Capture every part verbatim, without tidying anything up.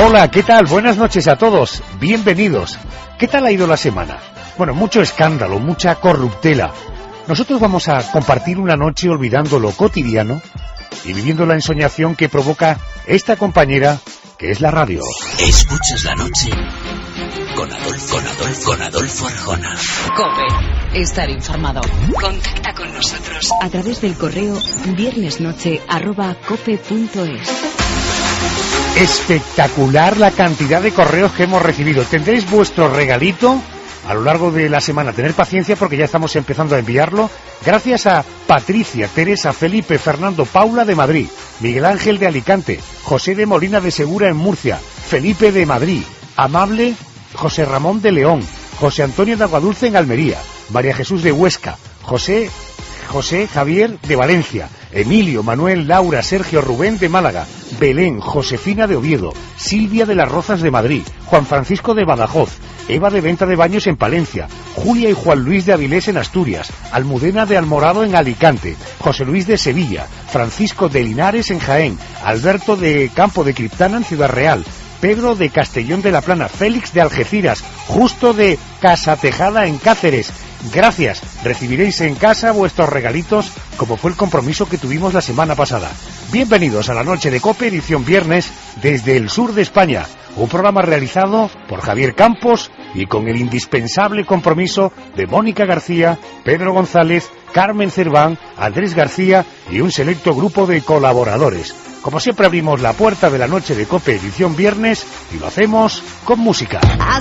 Hola, ¿qué tal? Buenas noches a todos. Bienvenidos. ¿Qué tal ha ido la semana? Bueno, mucho escándalo, mucha corruptela. Nosotros vamos a compartir una noche olvidando lo cotidiano y viviendo la ensoñación que provoca esta compañera que es la radio. Escuchas la noche con Adolfo, con Adolfo, con Adolfo Arjona. COPE. Estar informado. Contacta con nosotros a través del correo viernesnoche arroba cope punto es. Espectacular la cantidad de correos que hemos recibido. Tendréis vuestro regalito a lo largo de la semana. Tener paciencia porque ya estamos empezando a enviarlo. Gracias a Patricia, Teresa, Felipe, Fernando, Paula de Madrid, Miguel Ángel de Alicante, José de Molina de Segura en Murcia, Felipe de Madrid, Amable, José Ramón de León, José Antonio de Aguadulce en Almería, María Jesús de Huesca, José, José Javier de Valencia, Emilio, Manuel, Laura, Sergio, Rubén de Málaga, Belén, Josefina de Oviedo, Silvia de las Rozas de Madrid, Juan Francisco de Badajoz, Eva de Venta de Baños en Palencia, Julia y Juan Luis de Avilés en Asturias, Almudena de Almorado en Alicante, José Luis de Sevilla, Francisco de Linares en Jaén, Alberto de Campo de Criptana en Ciudad Real, Pedro de Castellón de la Plana, Félix de Algeciras, Justo de Casa Tejada en Cáceres. Gracias, recibiréis en casa vuestros regalitos como fue el compromiso que tuvimos la semana pasada. Bienvenidos a la noche de COPE, edición viernes, desde el sur de España. Un programa realizado por Javier Campos y con el indispensable compromiso de Mónica García, Pedro González, Carmen Cerván, Andrés García y un selecto grupo de colaboradores. Como siempre abrimos la puerta de la noche de COPE, edición viernes, y lo hacemos con música.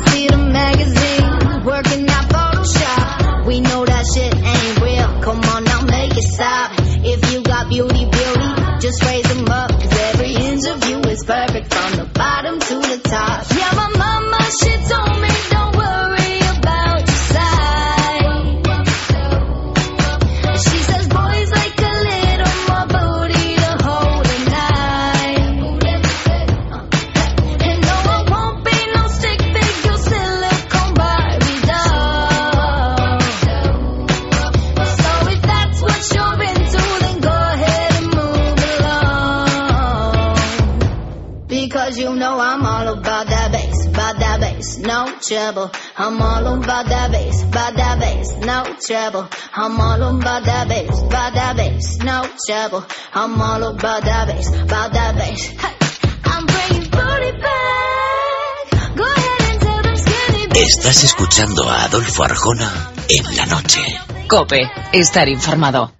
We know that shit ain't real. Come on now, make it stop. If you got beauty, beauty, just raise them up. Cause every inch of you is perfect from the bottom to the top. Yeah, my mama, she told me don't worry about your size. She says boys like a little more booty to hold at night. And no, I won't be no stick figure silicone Barbie doll. Because you know I'm all about that bass, about that bass, no trouble. I'm all about that bass, about that bass, no trouble. I'm all about that bass, about that bass, no trouble. I'm all about that bass, about that bass. Hey, I'm bringing booty back. Go ahead and tell them skinny bitches. Estás escuchando a Adolfo Arjona en la noche. COPE. Estar informado.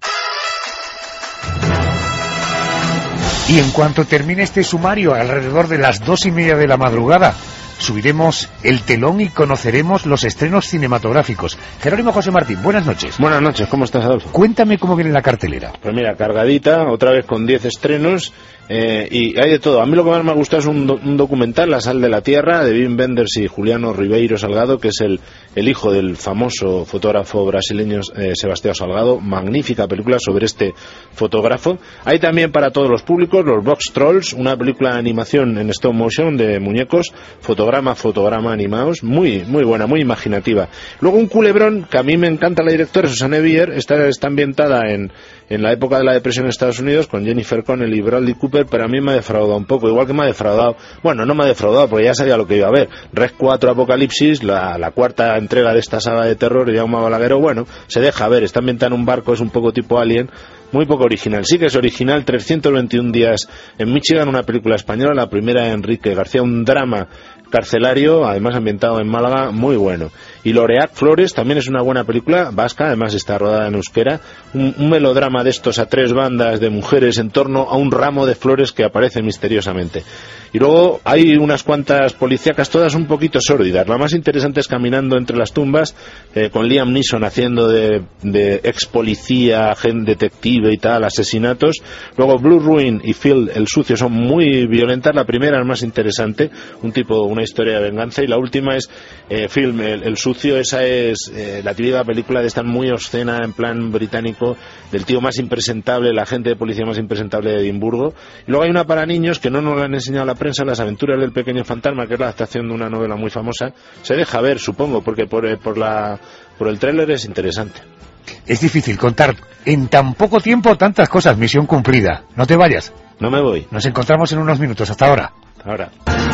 Y en cuanto termine este sumario, alrededor de las dos y media de la madrugada, subiremos el telón y conoceremos los estrenos cinematográficos. Jerónimo José Martín, buenas noches. Buenas noches, ¿cómo estás, Adolfo? Cuéntame cómo viene la cartelera. Pues mira, cargadita, otra vez con diez estrenos, eh, y hay de todo. A mí lo que más me ha gustado es un, do, un documental, La Sal de la Tierra, de Wim Wenders y Juliano Ribeiro Salgado, que es el, el hijo del famoso fotógrafo brasileño eh, Sebastião Salgado. Magnífica película sobre este fotógrafo. Hay también para todos los públicos los Box Trolls, una película de animación en stop motion de muñecos, fotograma, fotograma animados, muy, muy buena, muy imaginativa. Luego un culebrón, que a mí me encanta la directora, Susanne Bier, está, está ambientada en, en la época de la depresión en Estados Unidos, con Jennifer Connelly y Bradley Cooper, pero a mí me ha defraudado un poco, igual que me ha defraudado, bueno, no me ha defraudado, porque ya sabía lo que iba a ver. Rec cuatro Apocalipsis, la, la cuarta entrega de esta saga de terror, de Jaume Balagueró, bueno, se deja ver, está ambientada en un barco, es un poco tipo Alien, muy poco original. Sí que es original, trescientos veintiún días en Michigan, una película española, la primera de Enrique García, un drama carcelario, además ambientado en Málaga, muy bueno. Y Loreac Flores también es una buena película vasca, además está rodada en euskera, un, un melodrama de estos a tres bandas de mujeres en torno a un ramo de flores que aparece misteriosamente. Y luego hay unas cuantas policíacas, todas un poquito sórdidas. La más interesante es Caminando entre las tumbas, eh, con Liam Neeson haciendo de, de ex policía, agente detective y tal, asesinatos. Luego Blue Ruin y Phil el Sucio son muy violentas. La primera es más interesante, un tipo, una historia de venganza, y la última es eh, Film el, el Sucio. Esa es eh, la típica película de esta muy obscena, en plan británico, del tío más impresentable, el agente de policía más impresentable de Edimburgo. Y luego hay una para niños que no nos la han enseñado la prensa, Las aventuras del pequeño fantasma, que es la adaptación de una novela muy famosa. Se deja ver, supongo, porque por, por, la, por el tráiler es interesante. Es difícil contar en tan poco tiempo tantas cosas. Misión cumplida. No te vayas. No me voy. Nos encontramos en unos minutos. Hasta ahora. Hasta ahora.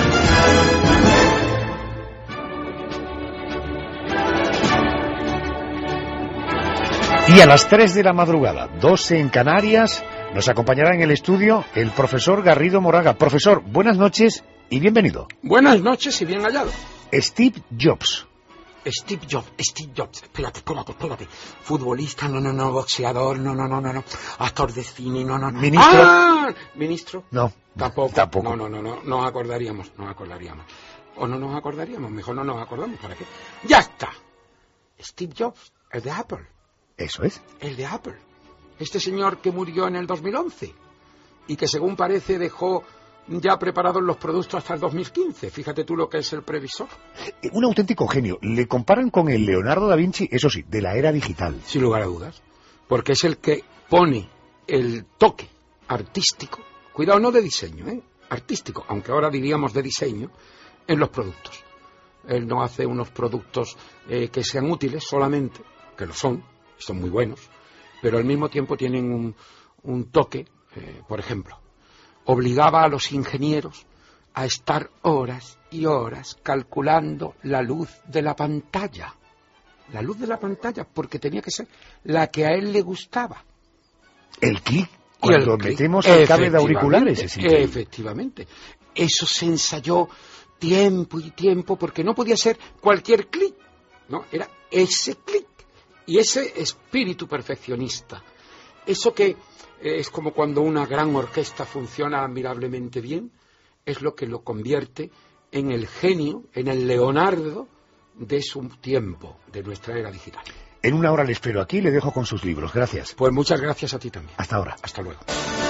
Y a las tres de la madrugada, doce en Canarias, nos acompañará en el estudio el profesor Garrido Moraga. Profesor, buenas noches y bienvenido. Buenas noches y bien hallado. Steve Jobs. Steve Jobs, Steve Jobs, espérate, espérate, espérate. Futbolista, no, no, no, boxeador, no, no, no, no, no. Actor de cine, no, no, no. ¿Ministro? ¡Ah! ¿Ministro? No. Tampoco. Tampoco. No, no, no, no, nos acordaríamos, nos acordaríamos. O no nos acordaríamos, mejor no nos acordamos, ¿para qué? ¡Ya está! Steve Jobs, el de Apple. Eso es. El de Apple. Este señor que murió en el dos mil once y que según parece dejó ya preparados los productos hasta el dos mil quince. Fíjate tú lo que es el previsor. Un auténtico genio. Le comparan con el Leonardo da Vinci, eso sí, de la era digital. Sin lugar a dudas. Porque es el que pone el toque artístico, cuidado, no de diseño, ¿eh? Artístico, aunque ahora diríamos de diseño, en los productos. Él no hace unos productos eh, que sean útiles solamente, que lo son, son muy buenos, pero al mismo tiempo tienen un, un toque, eh, por ejemplo, obligaba a los ingenieros a estar horas y horas calculando la luz de la pantalla, la luz de la pantalla, porque tenía que ser la que a él le gustaba. El clic, cuando el clic, metemos el cable de auriculares. Es increíble. Efectivamente, eso se ensayó tiempo y tiempo, porque no podía ser cualquier clic, no, era ese clic. Y ese espíritu perfeccionista, eso que es como cuando una gran orquesta funciona admirablemente bien, es lo que lo convierte en el genio, en el Leonardo de su tiempo, de nuestra era digital. En una hora le espero aquí y le dejo con sus libros. Gracias. Pues muchas gracias a ti también. Hasta ahora. Hasta luego.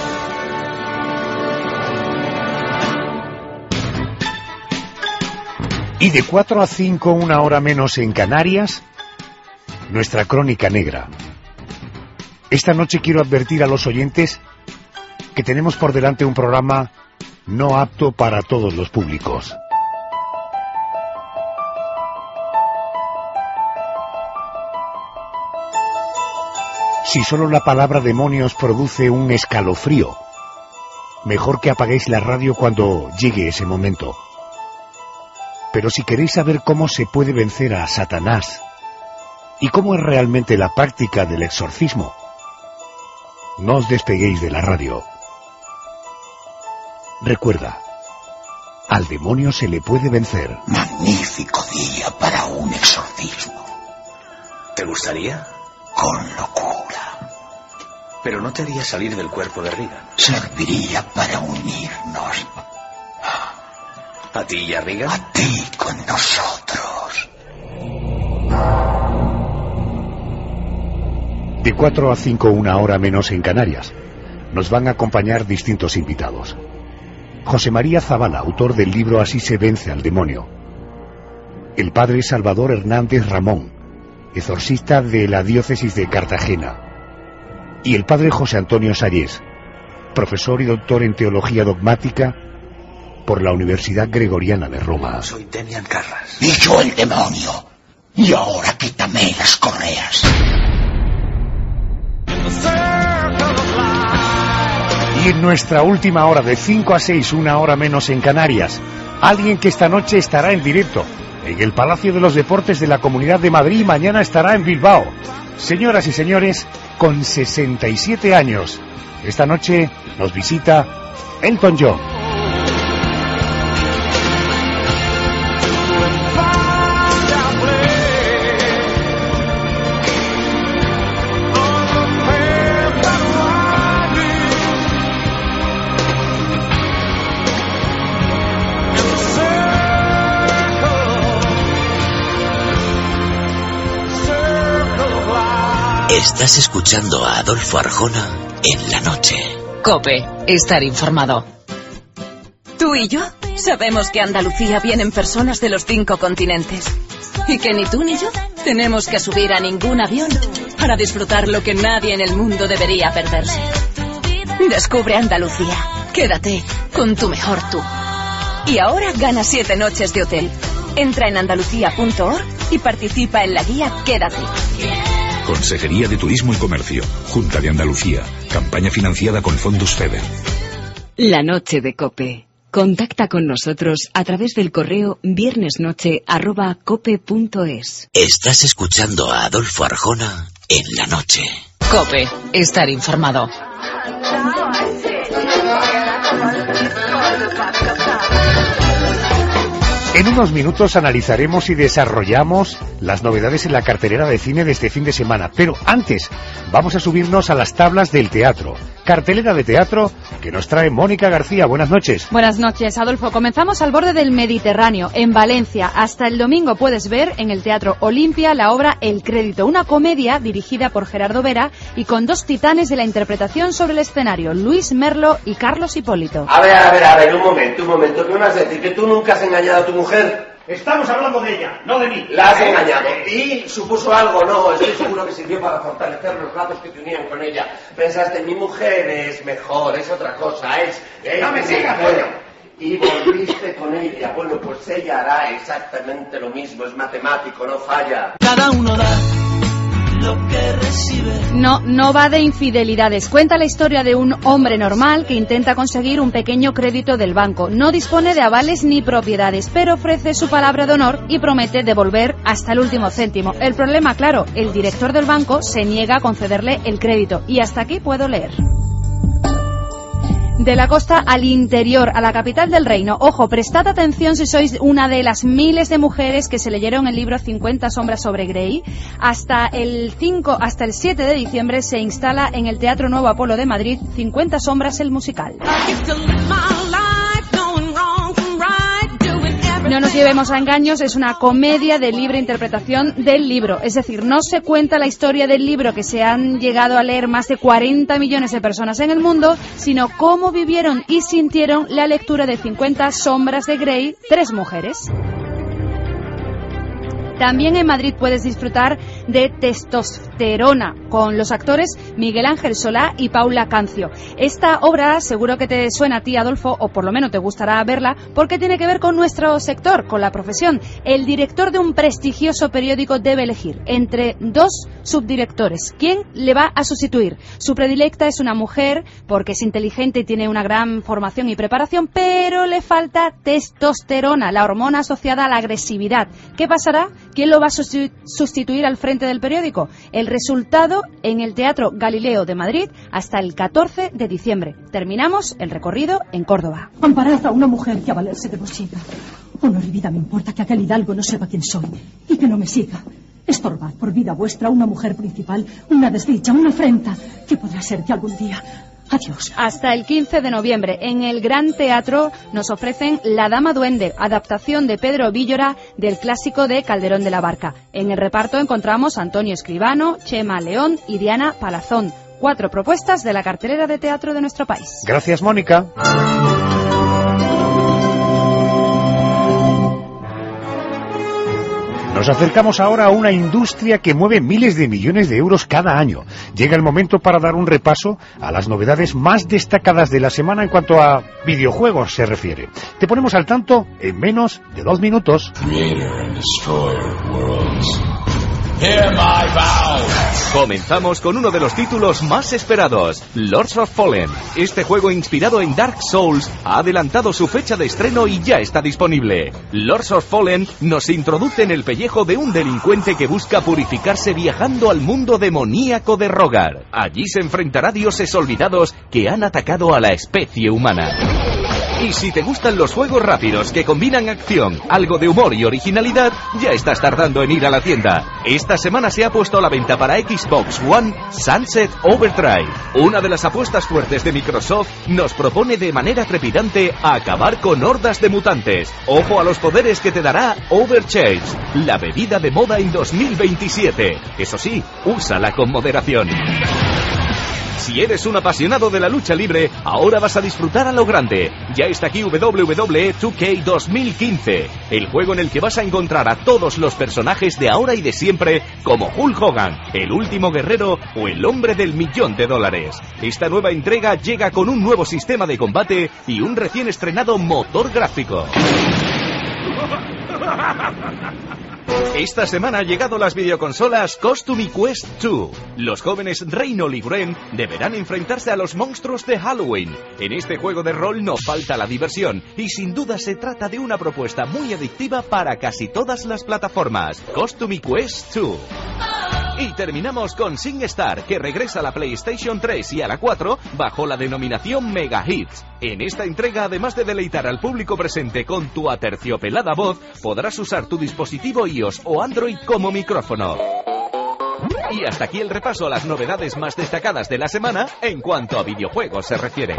Y de cuatro a cinco, una hora menos en Canarias, nuestra crónica negra. Esta noche quiero advertir a los oyentes que tenemos por delante un programa no apto para todos los públicos. Si solo la palabra demonios produce un escalofrío, mejor que apaguéis la radio cuando llegue ese momento. Pero si queréis saber cómo se puede vencer a Satanás, ¿y cómo es realmente la práctica del exorcismo? No os despeguéis de la radio. Recuerda, al demonio se le puede vencer. Magnífico día para un exorcismo. ¿Te gustaría? Con locura. Pero no te haría salir del cuerpo de Regan. Serviría para unirnos. ¿A ti y a Regan? A ti con nosotros. De cuatro a cinco, una hora menos en Canarias, nos van a acompañar distintos invitados. José María Zavala, autor del libro Así se vence al demonio. El padre Salvador Hernández Ramón, exorcista de la diócesis de Cartagena. Y el padre José Antonio Sayés, profesor y doctor en teología dogmática por la Universidad Gregoriana de Roma. Soy Demian Carras. Y yo el demonio. Y ahora quítame las correas. Y en nuestra última hora, de cinco a seis, una hora menos en Canarias, alguien que esta noche estará en directo en el Palacio de los Deportes de la Comunidad de Madrid y mañana estará en Bilbao. Señoras y señores, con sesenta y siete años, esta noche nos visita Elton John. Estás escuchando a Adolfo Arjona en la noche. COPE, estar informado. Tú y yo sabemos que a Andalucía vienen personas de los cinco continentes. Y que ni tú ni yo tenemos que subir a ningún avión para disfrutar lo que nadie en el mundo debería perderse. Descubre Andalucía. Quédate con tu mejor tú. Y ahora gana siete noches de hotel. Entra en andalucía punto org y participa en la guía Quédate. Consejería de Turismo y Comercio, Junta de Andalucía, campaña financiada con fondos FEDER. La noche de COPE, Contacta con nosotros a través del correo viernesnoche arroba cope punto es. Estás escuchando a Adolfo Arjona en la noche. Cope, estar informado. En unos minutos analizaremos y desarrollamos las novedades en la cartelera de cine de este fin de semana. Pero antes, vamos a subirnos a las tablas del teatro. Cartelera de teatro que nos trae Mónica García. Buenas noches. Buenas noches, Adolfo. Comenzamos al borde del Mediterráneo, en Valencia. Hasta el domingo puedes ver en el Teatro Olimpia la obra El Crédito, una comedia dirigida por Gerardo Vera y con dos titanes de la interpretación sobre el escenario, Luis Merlo y Carlos Hipólito. A ver, a ver, a ver, un momento, un momento. ¿Qué me vas a decir? ¿Que tú nunca has engañado a tu mujer? Estamos hablando de ella, no de mí. La has engañado. ¿Y supuso algo? No, estoy seguro que sirvió para fortalecer los lazos que te unían con ella. Pensaste, mi mujer es mejor, es otra cosa, es... es no me sigas, bueno. Y volviste con ella. Bueno, pues ella hará exactamente lo mismo. Es matemático, no falla. Cada uno da lo que recibe. No, no va de infidelidades. Cuenta la historia de un hombre normal que intenta conseguir un pequeño crédito del banco. No dispone de avales ni propiedades, pero ofrece su palabra de honor y promete devolver hasta el último céntimo. El problema, claro, el director del banco se niega a concederle el crédito. Y hasta aquí puedo leer. De la costa al interior, a la capital del reino. Ojo, prestad atención si sois una de las miles de mujeres que se leyeron el libro cincuenta sombras sobre Grey. Hasta el cinco, hasta el siete de diciembre se instala en el Teatro Nuevo Apolo de Madrid cincuenta sombras el musical. No nos llevemos a engaños, es una comedia de libre interpretación del libro. Es decir, no se cuenta la historia del libro que se han llegado a leer más de cuarenta millones de personas en el mundo, sino cómo vivieron y sintieron la lectura de cincuenta sombras de Grey, tres mujeres. También en Madrid puedes disfrutar de Testosterona con los actores Miguel Ángel Solá y Paula Cancio. Esta obra seguro que te suena a ti, Adolfo, o por lo menos te gustará verla, porque tiene que ver con nuestro sector, con la profesión. El director de un prestigioso periódico debe elegir entre dos subdirectores. ¿Quién le va a sustituir? Su predilecta es una mujer porque es inteligente y tiene una gran formación y preparación, pero le falta testosterona, la hormona asociada a la agresividad. ¿Qué pasará? ¿Quién lo va a sustituir al frente del periódico? El resultado en el Teatro Galileo de Madrid hasta el catorce de diciembre. Terminamos el recorrido en Córdoba. Amparad a una mujer que a valerse de vos siga. Honor y vida me importa que aquel hidalgo no sepa quién soy y que no me siga. Estorbad por vida vuestra una mujer principal, una desdicha, una afrenta, que podrá ser que algún día... Adiós. Hasta el quince de noviembre, en el Gran Teatro, nos ofrecen La Dama Duende, adaptación de Pedro Villora del clásico de Calderón de la Barca. En el reparto encontramos a Antonio Escribano, Chema León y Diana Palazón. Cuatro propuestas de la cartelera de teatro de nuestro país. Gracias, Mónica. Nos acercamos ahora a una industria que mueve miles de millones de euros cada año. Llega el momento para dar un repaso a las novedades más destacadas de la semana en cuanto a videojuegos se refiere. Te ponemos al tanto en menos de dos minutos. Comenzamos con uno de los títulos más esperados, Lords of Fallen. Este juego inspirado en Dark Souls ha adelantado su fecha de estreno y ya está disponible. Lords of Fallen nos introduce en el pellejo de un delincuente que busca purificarse viajando al mundo demoníaco de Rogar. Allí se enfrentará a dioses olvidados que han atacado a la especie humana. Y si te gustan los juegos rápidos que combinan acción, algo de humor y originalidad, ya estás tardando en ir a la tienda. Esta semana se ha puesto a la venta para Xbox One Sunset Overdrive. Una de las apuestas fuertes de Microsoft nos propone de manera trepidante acabar con hordas de mutantes. Ojo a los poderes que te dará Overcharge, la bebida de moda en dos mil veintisiete. Eso sí, úsala con moderación. Si eres un apasionado de la lucha libre, ahora vas a disfrutar a lo grande. Ya está aquí W W E dos K dos mil quince, el juego en el que vas a encontrar a todos los personajes de ahora y de siempre, como Hulk Hogan, el último guerrero o el hombre del millón de dólares. Esta nueva entrega llega con un nuevo sistema de combate y un recién estrenado motor gráfico. Esta semana han llegado las videoconsolas Costume Quest dos. Los jóvenes Reynold y Gwen deberán enfrentarse a los monstruos de Halloween. En este juego de rol no falta la diversión y sin duda se trata de una propuesta muy adictiva para casi todas las plataformas. Costume Quest dos. Y terminamos con SingStar, que regresa a la PlayStation tres y a la cuatro bajo la denominación Mega Hits. En esta entrega, además de deleitar al público presente con tu aterciopelada voz, podrás usar tu dispositivo iOS o Android como micrófono. Y hasta aquí el repaso a las novedades más destacadas de la semana en cuanto a videojuegos se refiere.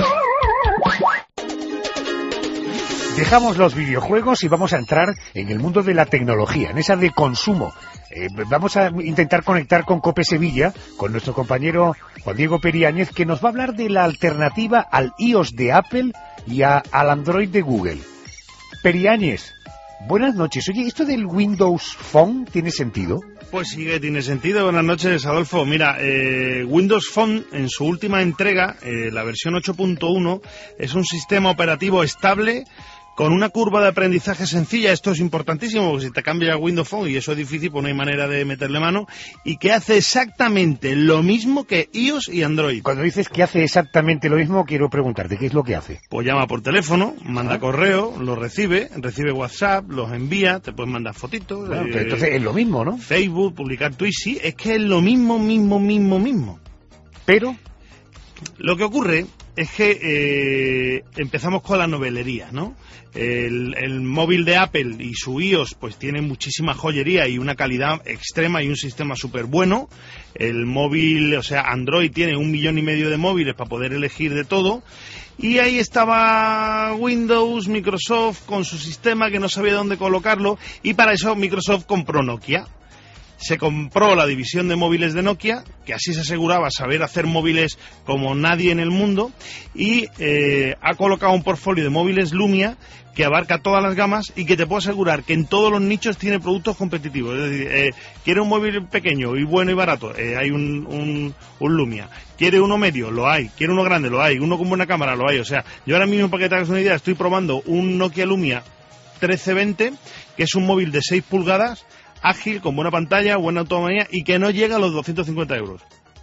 Dejamos los videojuegos y vamos a entrar en el mundo de la tecnología, en esa de consumo. Eh, vamos a intentar conectar con COPE Sevilla, con nuestro compañero Juan Diego Periáñez, que nos va a hablar de la alternativa al iOS de Apple y a, al Android de Google. Periáñez, buenas noches. Oye, ¿esto del Windows Phone tiene sentido? Pues sí que tiene sentido. Buenas noches, Adolfo. Mira, eh, Windows Phone en su última entrega, eh, la versión ocho punto uno, es un sistema operativo estable con una curva de aprendizaje sencilla. Esto es importantísimo, porque si te cambia Windows Phone y eso es difícil, pues no hay manera de meterle mano, y que hace exactamente lo mismo que iOS y Android. Cuando dices que hace exactamente lo mismo, quiero preguntarte, ¿qué es lo que hace? Pues llama por teléfono, manda ¿Ah? correo, lo recibe, recibe WhatsApp, los envía, te puedes mandar fotitos. Bueno, eh, pero entonces es lo mismo, ¿no? Facebook, publicar tweets, sí, es que es lo mismo, mismo, mismo, mismo. Pero lo que ocurre es que eh, empezamos con la novelería, ¿no? El, el móvil de Apple y su iOS pues tiene muchísima joyería y una calidad extrema y un sistema súper bueno. El móvil, o sea, Android tiene un millón y medio de móviles para poder elegir de todo. Y ahí estaba Windows, Microsoft con su sistema que no sabía dónde colocarlo, y para eso Microsoft compró Nokia. Se compró la división de móviles de Nokia, que así se aseguraba saber hacer móviles como nadie en el mundo, y eh, ha colocado un portfolio de móviles Lumia que abarca todas las gamas y que te puedo asegurar que en todos los nichos tiene productos competitivos. Es decir, eh, quiere un móvil pequeño y bueno y barato, eh, hay un, un, un Lumia. Quiere uno medio, lo hay. Quiere uno grande, lo hay. Uno con buena cámara, lo hay. O sea, yo ahora mismo, para que te hagas una idea, estoy probando un Nokia Lumia trece veinte, que es un móvil de seis pulgadas, ágil, con buena pantalla, buena autonomía y que no llega a los doscientos cincuenta euros.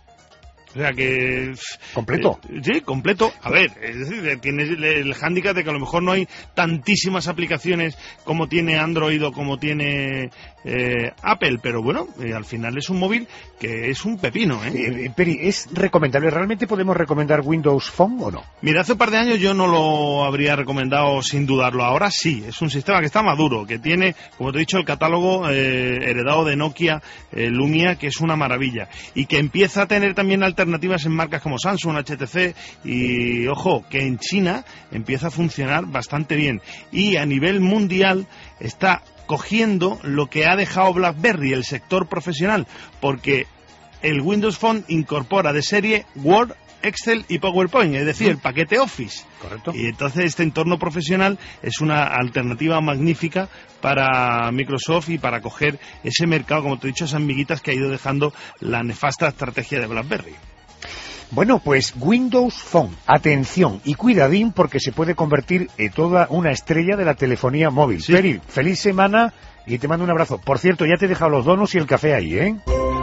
O sea que... ¿Completo? Eh, sí, completo. A ver, es decir, tiene el, el hándicap de que a lo mejor no hay tantísimas aplicaciones como tiene Android o como tiene eh, Apple, pero bueno, eh, al final es un móvil que es un pepino, ¿eh? eh Peri, ¿es recomendable? ¿Realmente podemos recomendar Windows Phone o no? Mira, hace un par de años yo no lo habría recomendado sin dudarlo. Ahora sí, es un sistema que está maduro, que tiene, como te he dicho, el catálogo eh, heredado de Nokia eh, Lumia, que es una maravilla, y que empieza a tener también alternativas alternativas en marcas como Samsung, H T C, y ojo, que en China empieza a funcionar bastante bien, y a nivel mundial está cogiendo lo que ha dejado BlackBerry, el sector profesional, porque el Windows Phone incorpora de serie Word, Excel y PowerPoint, es decir, el paquete Office. Correcto. Y entonces este entorno profesional es una alternativa magnífica para Microsoft y para coger ese mercado, como te he dicho, esas miguitas que ha ido dejando la nefasta estrategia de BlackBerry. Bueno, pues Windows Phone, atención y cuidadín, porque se puede convertir en toda una estrella de la telefonía móvil. Sí. Peri, feliz semana y te mando un abrazo. Por cierto, ya te he dejado los donuts y el café ahí, ¿eh?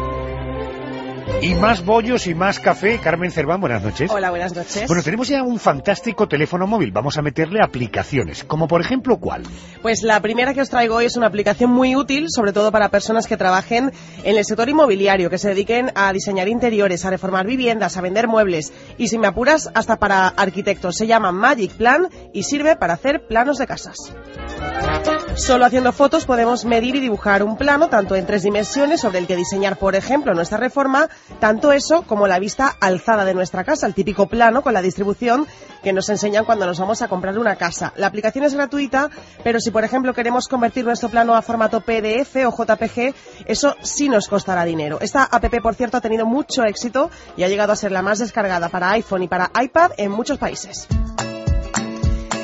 Y más bollos y más café. Carmen Cerván, buenas noches. Hola, buenas noches. Bueno, tenemos ya un fantástico teléfono móvil. Vamos a meterle aplicaciones, como por ejemplo, ¿cuál? Pues la primera que os traigo hoy es una aplicación muy útil, sobre todo para personas que trabajen en el sector inmobiliario, que se dediquen a diseñar interiores, a reformar viviendas, a vender muebles y, si me apuras, hasta para arquitectos. Se llama Magic Plan y sirve para hacer planos de casas. Solo haciendo fotos podemos medir y dibujar un plano, tanto en tres dimensiones, sobre el que diseñar, por ejemplo, nuestra reforma, tanto eso como la vista alzada de nuestra casa, el típico plano con la distribución que nos enseñan cuando nos vamos a comprar una casa. La aplicación es gratuita, pero si, por ejemplo, queremos convertir nuestro plano a formato P D F o J P G, eso sí nos costará dinero. Esta app, por cierto, ha tenido mucho éxito y ha llegado a ser la más descargada para iPhone y para iPad en muchos países.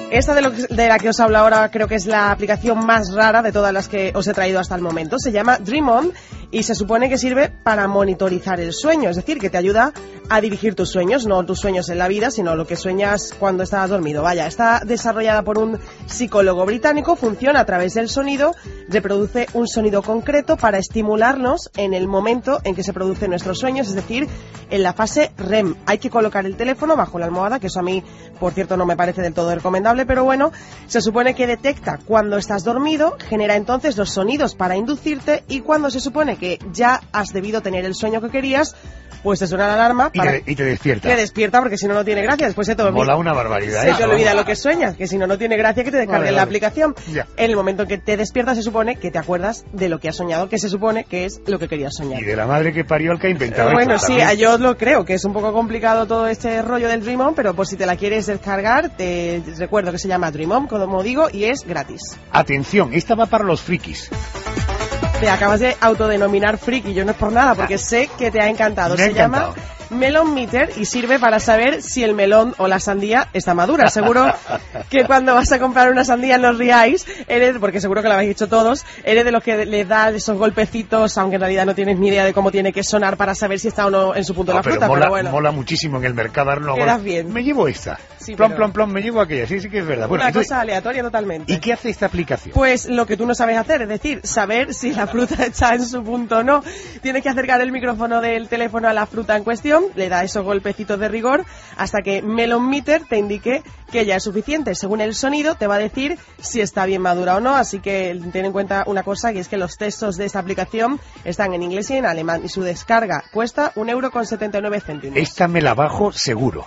Esta de, lo que, de la que os hablo ahora creo que es la aplicación más rara de todas las que os he traído hasta el momento. Se llama Dream On y se supone que sirve para monitorizar el sueño, es decir, que te ayuda a dirigir tus sueños, no tus sueños en la vida, sino lo que sueñas cuando estás dormido. Vaya, está desarrollada por un psicólogo británico, funciona a través del sonido, reproduce un sonido concreto para estimularnos en el momento en que se producen nuestros sueños, es decir, en la fase R E M. Hay que colocar el teléfono bajo la almohada, que eso a mí, por cierto, no me parece del todo recomendable, pero bueno, se supone que detecta cuando estás dormido, genera entonces los sonidos para inducirte y cuando se supone que ya has debido tener el sueño que querías, pues te suena la alarma y, para te, y te despierta. Te despierta porque si no, no tiene gracia. Después se te olvida. Mola una barbaridad. Se ¿eh? te olvida lo que sueñas, que si no, no tiene gracia que te descarguen vale, la vale. aplicación. Ya. En el momento en que te despiertas se supone que te acuerdas de lo que has soñado, que se supone que es lo que querías soñar. Y de la madre que parió al que ha inventado Bueno, esto, sí, también. yo lo creo, que es un poco complicado todo este rollo del Dream On, pero por si te la quieres descargar, te recuerdo que se llama Dream On, como digo, y es gratis. Atención, esta va para los frikis. Te acabas de autodenominar friki, yo no es por nada, porque sé que te ha encantado. Me ha Se encantado. llama Melon Meter y sirve para saber si el melón o la sandía está madura. Seguro que cuando vas a comprar una sandía no os riáis, eres, porque seguro que lo habéis hecho todos, eres de los que le das esos golpecitos, aunque en realidad no tienes ni idea de cómo tiene que sonar para saber si está o no en su punto No, la pero fruta, mola, pero bueno. mola muchísimo en el mercado. Darlo Quedas bien. Me llevo esta. Sí, plom, pero- plom, plom, me llevo aquella. Sí, sí que es verdad. Bueno, Una entonces, cosa aleatoria totalmente. ¿y qué hace esta aplicación? Pues lo que tú no sabes hacer, es decir, saber si la fruta está en su punto o no. Tienes que acercar el micrófono del teléfono a la fruta en cuestión, le da esos golpecitos de rigor hasta que Melon Meter te indique que ya es suficiente. Según el sonido te va a decir si está bien madura o no, así que ten en cuenta una cosa, que es que los textos de esta aplicación están en inglés y en alemán y su descarga cuesta un euro con setenta y nueve céntimos. Esta me la bajo seguro.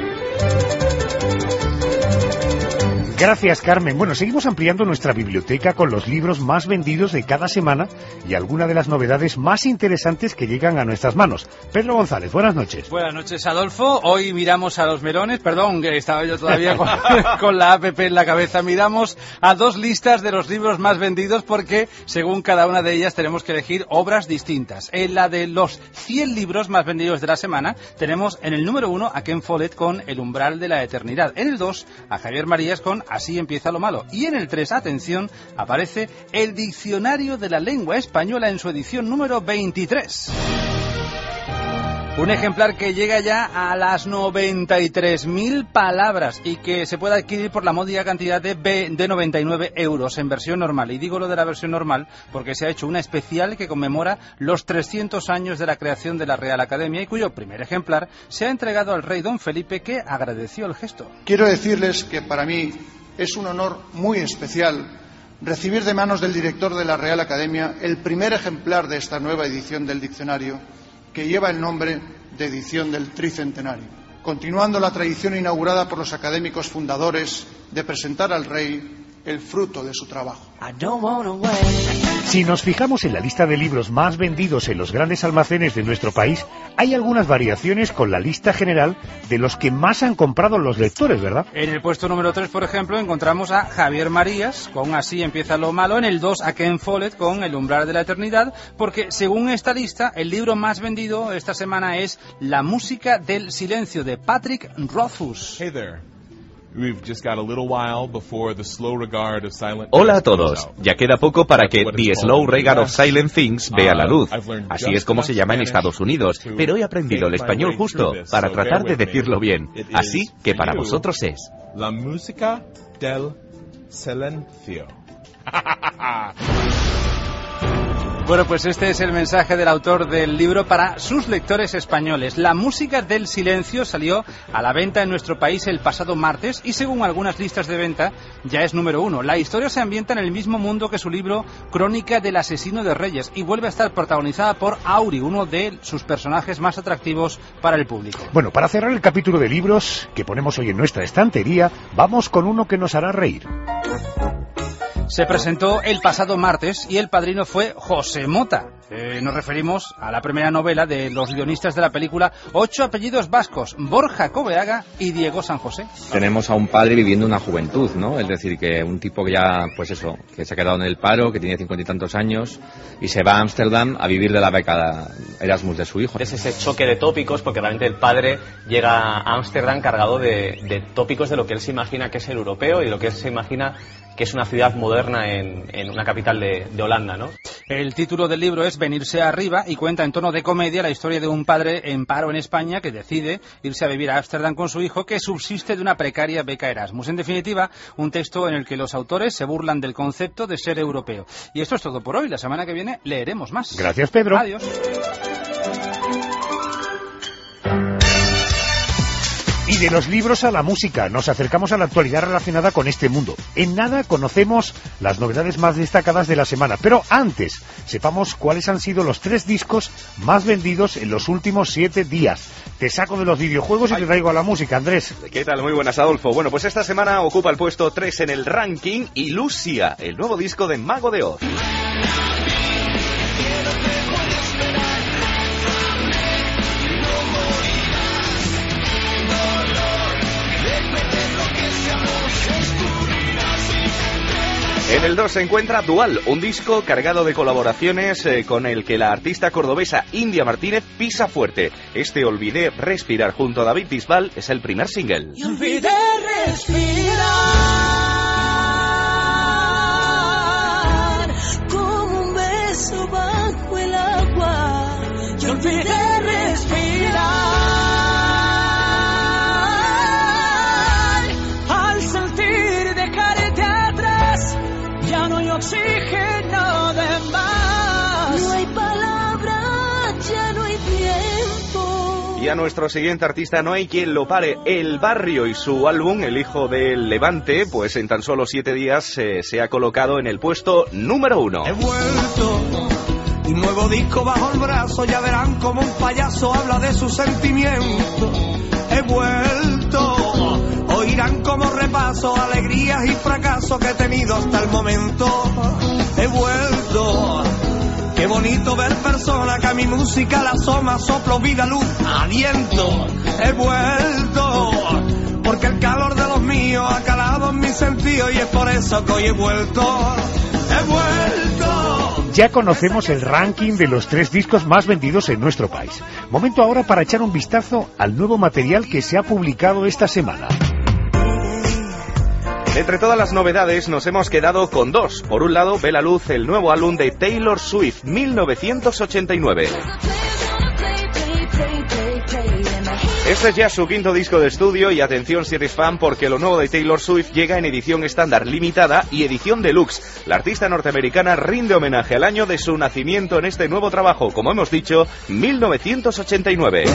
Gracias, Carmen. Bueno, seguimos ampliando nuestra biblioteca con los libros más vendidos de cada semana y algunas de las novedades más interesantes que llegan a nuestras manos. Pedro González, buenas noches. Buenas noches, Adolfo. Hoy miramos a los melones, perdón, que estaba yo todavía con, con la app en la cabeza. Miramos a dos listas de los libros más vendidos porque, según cada una de ellas, tenemos que elegir obras distintas. En la de los cien libros más vendidos de la semana, tenemos en el número uno a Ken Follett con El umbral de la eternidad. En el dos, a Javier Marías con Así empieza lo malo. Y en el tres, atención, aparece el Diccionario de la Lengua Española en su edición número veintitrés. Un ejemplar que llega ya a las noventa y tres mil palabras y que se puede adquirir por la módica cantidad de, de noventa y nueve euros en versión normal. Y digo lo de la versión normal porque se ha hecho una especial que conmemora los trescientos años de la creación de la Real Academia y cuyo primer ejemplar se ha entregado al rey don Felipe, que agradeció el gesto. Quiero decirles que para mí es un honor muy especial recibir de manos del director de la Real Academia el primer ejemplar de esta nueva edición del diccionario, que lleva el nombre de edición del Tricentenario, continuando la tradición inaugurada por los académicos fundadores de presentar al rey el fruto de su trabajo. Si nos fijamos en la lista de libros más vendidos en los grandes almacenes de nuestro país, hay algunas variaciones con la lista general de los que más han comprado los lectores, ¿verdad? En el puesto número tres, por ejemplo, encontramos a Javier Marías con Así empieza lo malo. En el dos, a Ken Follett con El umbral de la eternidad, porque según esta lista, el libro más vendido esta semana es La música del silencio, de Patrick Rothfuss. Hey there. We've just got a little while before the slow regard of silent Hola a todos. Ya queda poco para que The Slow Regard of Silent Things vea la luz. Así es como se llama en Estados Unidos. Pero he aprendido el español justo para tratar de decirlo bien. Así que para vosotros es La música del silencio. Bueno, pues este es el mensaje del autor del libro para sus lectores españoles. La música del silencio salió a la venta en nuestro país el pasado martes y según algunas listas de venta ya es número uno. La historia se ambienta en el mismo mundo que su libro Crónica del asesino de reyes y vuelve a estar protagonizada por Auri, uno de sus personajes más atractivos para el público. Bueno, para cerrar el capítulo de libros que ponemos hoy en nuestra estantería, vamos con uno que nos hará reír. Se presentó el pasado martes y el padrino fue José Mota. Eh, nos referimos a la primera novela de los guionistas de la película Ocho apellidos vascos, Borja Coveaga y Diego San José. Tenemos a un padre viviendo una juventud, ¿no? Es decir, que un tipo que ya, pues eso, que se ha quedado en el paro, que tiene cincuenta y tantos años y se va a Ámsterdam a vivir de la beca Erasmus de su hijo. Es ese choque de tópicos, porque realmente el padre llega a Ámsterdam cargado de, de tópicos de lo que él se imagina que es el europeo y de lo que él se imagina que es una ciudad moderna en, en una capital de, de Holanda, ¿no? El título del libro es Venirse arriba y cuenta en tono de comedia la historia de un padre en paro en España que decide irse a vivir a Ámsterdam con su hijo que subsiste de una precaria beca Erasmus. En definitiva, un texto en el que los autores se burlan del concepto de ser europeo. Y esto es todo por hoy. La semana que viene leeremos más. Gracias, Pedro. Adiós. Y de los libros a la música, nos acercamos a la actualidad relacionada con este mundo. En nada conocemos las novedades más destacadas de la semana, pero antes, sepamos cuáles han sido los tres discos más vendidos en los últimos siete días. Te saco de los videojuegos y te traigo a la música, Andrés. ¿Qué tal? Muy buenas, Adolfo. Bueno, pues esta semana ocupa el puesto tres en el ranking Ilusia, el nuevo disco de Mago de Oz. En el dos se encuentra Dual, un disco cargado de colaboraciones eh, con el que la artista cordobesa India Martínez pisa fuerte. Este Olvidé Respirar junto a David Bisbal es el primer single. Y olvidé respirar como un beso bajo el agua. Y olvidé respirar al sentir dejarte atrás. Ya no hay oxígeno de más. No hay palabras, ya no hay tiempo. Y a nuestro siguiente artista no hay quien lo pare. El Barrio y su álbum, El Hijo del Levante, pues en tan solo siete días eh, se ha colocado en el puesto número uno. He vuelto, un nuevo disco bajo el brazo. Ya verán como un payaso habla de sus sentimientos. He vuelto, oirán como repaso alegrías y fracasos que he tenido hasta el momento. He vuelto, qué bonito ver personas que a mi música la asoma, soplo, vida, luz, aliento. He vuelto, porque el calor de los míos ha calado en mi sentido y es por eso que hoy he vuelto. He vuelto. Ya conocemos el ranking de los tres discos más vendidos en nuestro país. Momento ahora para echar un vistazo al nuevo material que se ha publicado esta semana. Entre todas las novedades nos hemos quedado con dos. Por un lado, ve la luz el nuevo álbum de Taylor Swift, mil novecientos ochenta y nueve. Este es ya su quinto disco de estudio y atención si eres fan porque lo nuevo de Taylor Swift llega en edición estándar limitada y edición deluxe. La artista norteamericana rinde homenaje al año de su nacimiento en este nuevo trabajo, como hemos dicho, mil novecientos ochenta y nueve.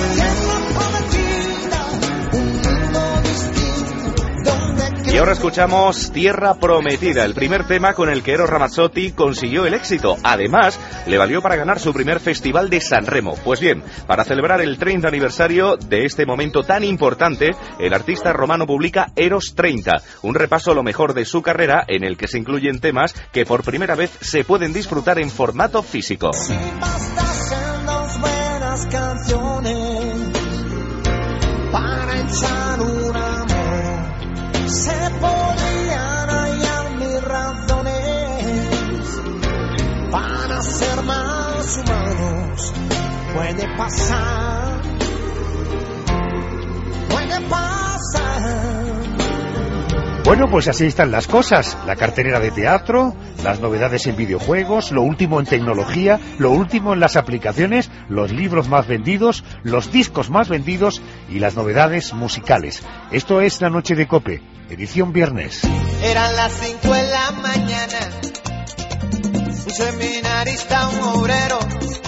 Y ahora escuchamos Tierra Prometida, el primer tema con el que Eros Ramazzotti consiguió el éxito. Además, le valió para ganar su primer festival de San Remo. Pues bien, para celebrar el treinta aniversario de este momento tan importante, el artista romano publica Eros treinta, un repaso a lo mejor de su carrera en el que se incluyen temas que por primera vez se pueden disfrutar en formato físico. Si bastasen dos buenas canciones para echar un amor, se podían hallar mis razones para ser más humanos. Puede pasar, puede pasar. Bueno, pues así están las cosas. La cartelera de teatro, las novedades en videojuegos, lo último en tecnología, lo último en las aplicaciones, los libros más vendidos, los discos más vendidos y las novedades musicales. Esto es La Noche de COPE, edición viernes. Eran las cinco de la mañana, un seminarista, un obrero,